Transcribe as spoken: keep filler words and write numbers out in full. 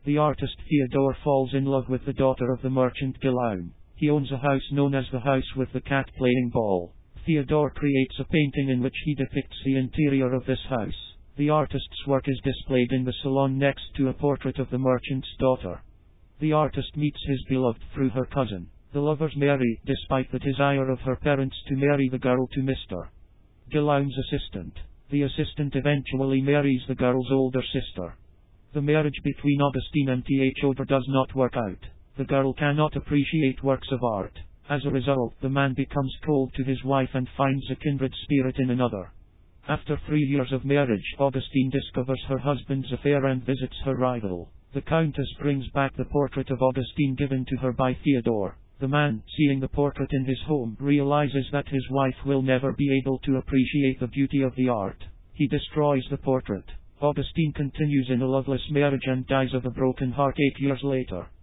The artist Theodore falls in love with the daughter of the merchant Guillaume. He owns a house known as the House with the Cat Playing Ball. Theodore creates a painting in which he depicts the interior of this house. The artist's work is displayed in the salon next to a portrait of the merchant's daughter. The artist meets his beloved through her cousin. The lovers marry, despite the desire of her parents to marry the girl to Mister Guillaume's assistant. The assistant eventually marries the girl's older sister. The marriage between Augustine and Theodore does not work out. The girl cannot appreciate works of art. As a result, the man becomes cold to his wife and finds a kindred spirit in another. After three years of marriage, Augustine discovers her husband's affair and visits her rival. The Countess brings back the portrait of Augustine given to her by Theodore. The man, seeing the portrait in his home, realizes that his wife will never be able to appreciate the beauty of the art. He destroys the portrait. Augustine continues in a loveless marriage and dies of a broken heart eight years later.